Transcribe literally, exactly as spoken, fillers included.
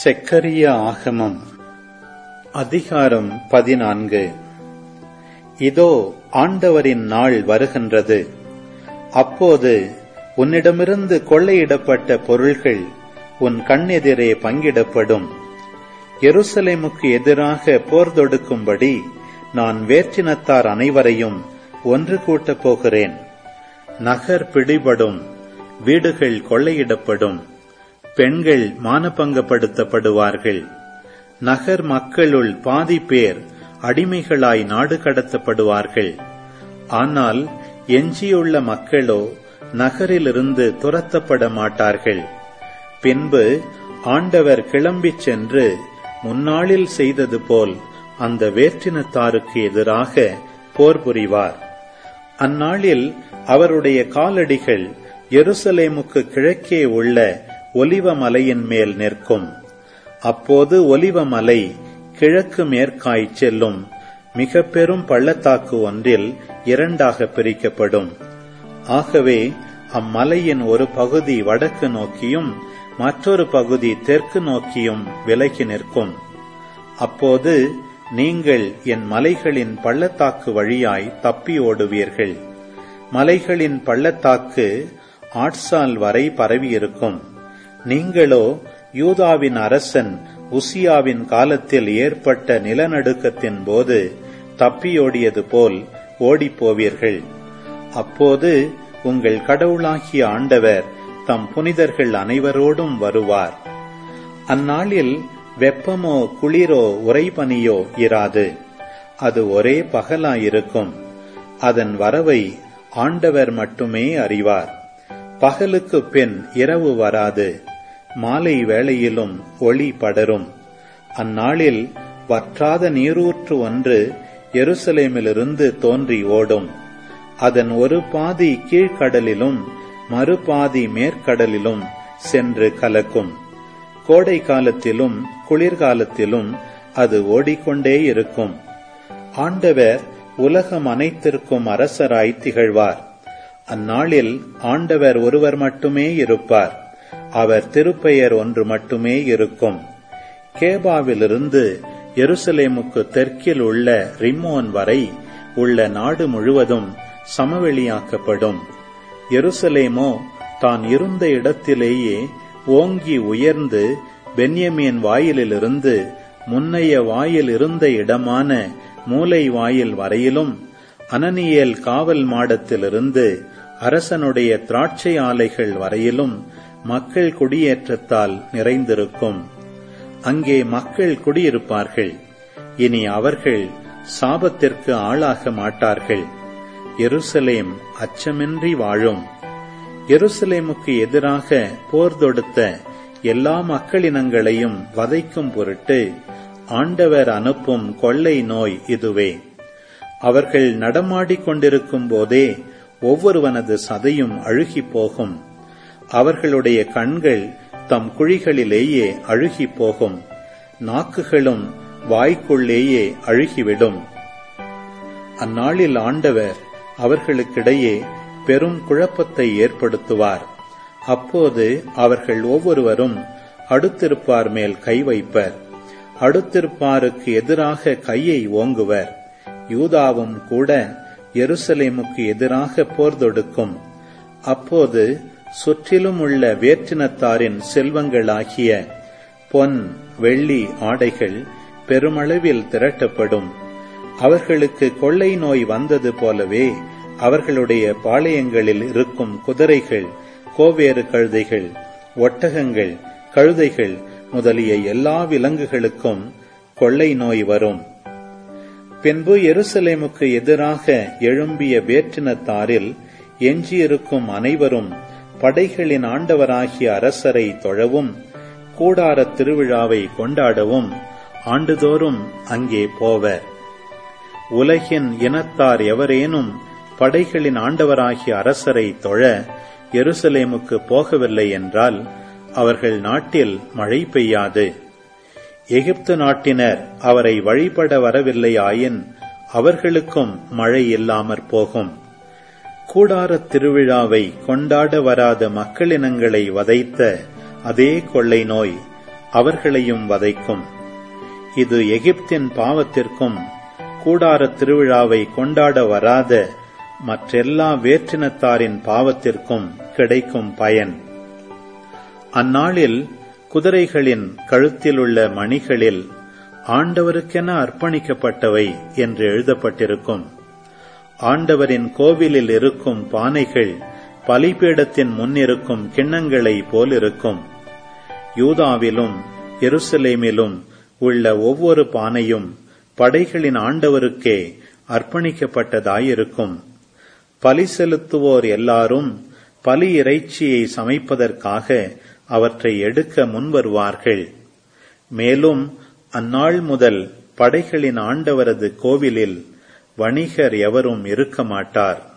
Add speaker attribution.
Speaker 1: செக்கரியா ஆகமம் அதிகாரம் பதினான்கு. இதோ ஆண்டவரின் நாள் வருகின்றது. அப்போது உன்னிடமிருந்து கொள்ளையிடப்பட்ட பொருள்கள் உன் கண்ணெதிரே பங்கிடப்படும். எருசலேமுக்கு எதிராக போர் தொடுக்கும்படி நான் வேற்றினத்தார் அனைவரையும் ஒன்று கூட்டப் போகிறேன். நகர் பிடிபடும், வீடுகள் கொள்ளையிடப்படும், பெண்கள் மானபங்கப்படுத்தப்படுவார்கள். நகர் மக்களுள் பாதி பேர் அடிமைகளாய் நாடு கடத்தப்படுவார்கள். ஆனால் எஞ்சியுள்ள மக்களோ நகரிலிருந்து துரத்தப்பட மாட்டார்கள். பின்பு ஆண்டவர் கிளம்பிச் சென்று முன்னாளில் செய்தது போல் அந்த வேற்றினத்தாருக்கு எதிராக போர் புரிவார். அந்நாளில் அவருடைய காலடிகள் எருசலேமுக்கு கிழக்கே உள்ள ஒலிவ மலையின் மேல் நிற்கும். அப்போது ஒலிவ மலை கிழக்கு மேற்காய் செல்லும் மிக பெரும் பள்ளத்தாக்கு ஒன்றில் இரண்டாக பிரிக்கப்படும். ஆகவே அம்மலையின் ஒரு பகுதி வடக்கு நோக்கியும் மற்றொரு பகுதி தெற்கு நோக்கியும் விலகி நிற்கும். அப்போது நீங்கள் என் மலைகளின் பள்ளத்தாக்கு வழியாய் தப்பி ஓடுவீர்கள். மலைகளின் பள்ளத்தாக்கு ஆட்சால் வரை பரவியிருக்கும். நீங்களோ யூதாவின் அரசன் உசியாவின் காலத்தில் ஏற்பட்ட நிலநடுக்கத்தின் போது தப்பியோடியது போல் ஓடிப்போவீர்கள். அப்போது உங்கள் கடவுளாகிய ஆண்டவர் தம் புனிதர்கள் அனைவரோடும் வருவார். அந்நாளில் வெப்பமோ குளிரோ உறைபனியோ இராது. அது ஒரே பகலாயிருக்கும். அதன் வரவை ஆண்டவர் மட்டுமே அறிவார். பகலுக்கு பின் இரவு வராது. மாலை வேளையிலும் ஒளி படரும். அந்நாளில் வற்றாத நீரூற்று ஒன்று எருசலேமிலிருந்து தோன்றி ஓடும். அதன் ஒரு பாதி கீழ்கடலிலும் மறுபாதி மேற்கடலிலும் சென்று கலக்கும். கோடை காலத்திலும் குளிர்காலத்திலும் அது ஓடிக்கொண்டே இருக்கும். ஆண்டவர் உலகம் அனைத்திற்கும் அரசராய் திகழ்வார். அந்நாளில் ஆண்டவர் ஒருவர் மட்டுமே இருப்பார். அவர் திருப்பெயர் ஒன்று மட்டுமே இருக்கும். கேபாவிலிருந்து எருசலேமுக்கு தெற்கில் உள்ள ரிம்மோன் வரை உள்ள நாடு முழுவதும் சமவெளியாக்கப்படும். எருசலேமோ தான் இருந்த இடத்திலேயே ஓங்கி உயர்ந்து பென்யமீன் வாயிலிலிருந்து முன்னைய வாயில் இருந்த இடமான மூலை வாயில் வரையிலும் அனனியேல் காவல் மாடத்திலிருந்து அரசனுடைய திராட்சை ஆலைகள் வரையிலும் மக்கள் குடியேற்றத்தால் நிறைந்திருக்கும். அங்கே மக்கள் குடியிருப்பார்கள். இனி அவர்கள் சாபத்திற்கு ஆளாக மாட்டார்கள். எருசலேம் அச்சமின்றி வாழும். எருசலேமுக்கு எதிராக போர் தொடுத்த எல்லா மக்களினங்களையும் வதைக்கும் பொருட்டு ஆண்டவர் அனுப்பும் கொள்ளை நோய் இதுவே. அவர்கள் நடமாடிக் கொண்டிருக்கும் போதே ஒவ்வொருவனது சதையும் அழுகி போகும். அவர்களுடைய கண்கள் தம் குழிகளிலேயே அழுகி போகும். நாக்குகளும் வாய்க்குள்ளேயே அழுகிவிடும். அந்நாளில் ஆண்டவர் அவர்களுக்கிடையே பெரும் குழப்பத்தை ஏற்படுத்துவார். அப்போது அவர்கள் ஒவ்வொருவரும் அடுத்திருப்பார் மேல் கை வைப்பர். அடுத்திருப்பாருக்கு எதிராக கையை ஓங்குவர். யூதாவும் கூட எருசலேமுக்கு எதிராக போர் தொடுக்கும். அப்போது சுற்றிலும் உள்ள வேற்றினத்தாரின் செல்வங்களாகிய பொன் வெள்ளி ஆடைகள் பெருமளவில் திரட்டப்படும். அவர்களுக்கு கொள்ளை நோய் வந்தது போலவே அவர்களுடைய பாளையங்களில் இருக்கும் குதிரைகள், கோவேறு கழுதைகள், ஒட்டகங்கள், கழுதைகள் முதலிய எல்லா விலங்குகளுக்கும் கொள்ளை நோய் வரும். பின்பு எருசலேமுக்கு எதிராக எழும்பிய வேற்றினத்தாரில் எஞ்சியிருக்கும் அனைவரும் படைகளின் ஆண்டவராகிய அரசரை தொழவும் கூடார திருவிழாவை கொண்டாடவும் ஆண்டுதோறும் அங்கே போவர். உலகின் இனத்தார் எவரேனும் படைகளின் ஆண்டவராகிய அரசரை தொழ எருசலேமுக்கு போகவில்லை என்றால் அவர்கள் நாட்டில் மழை பெய்யாது. எகிப்து நாட்டினர் அவரை வழிபட வரவில்லை ஆயின் அவர்களுக்கும் மழை இல்லாமற் போகும். கூடாரத் திருவிழாவை கொண்டாட வராத மக்களினங்களை வதைத்த அதே கொள்ளை நோய் அவர்களையும் வதைக்கும். இது எகிப்தின் பாவத்திற்கும் கூடாரத் திருவிழாவை கொண்டாட வராத மற்றெல்லா வேற்றினத்தாரின் பாவத்திற்கும் கிடைக்கும் பயன். அந்நாளில் குதிரைகளின் கழுத்திலுள்ள மணிகளில் ஆண்டவருக்கென அர்ப்பணிக்கப்பட்டவை என்று எழுதப்பட்டிருக்கும். ஆண்டவரின் கோவிலில் இருக்கும் பானைகள் பலிபீடத்தின் முன்னிருக்கும் கிண்ணங்களை போலிருக்கும். யூதாவிலும் எருசலேமிலும் உள்ள ஒவ்வொரு பானையும் படைகளின் ஆண்டவருக்கே அர்ப்பணிக்கப்பட்டதாயிருக்கும். பலி செலுத்துவோர் எல்லாரும் பலி இறைச்சியை சமைப்பதற்காக அவற்றை எடுக்க முன்வருவார்கள். மேலும் அந்நாள் முதல் படைகளின் ஆண்டவரது கோவிலில் வணிகர் எவரும் இருக்க மாட்டார்.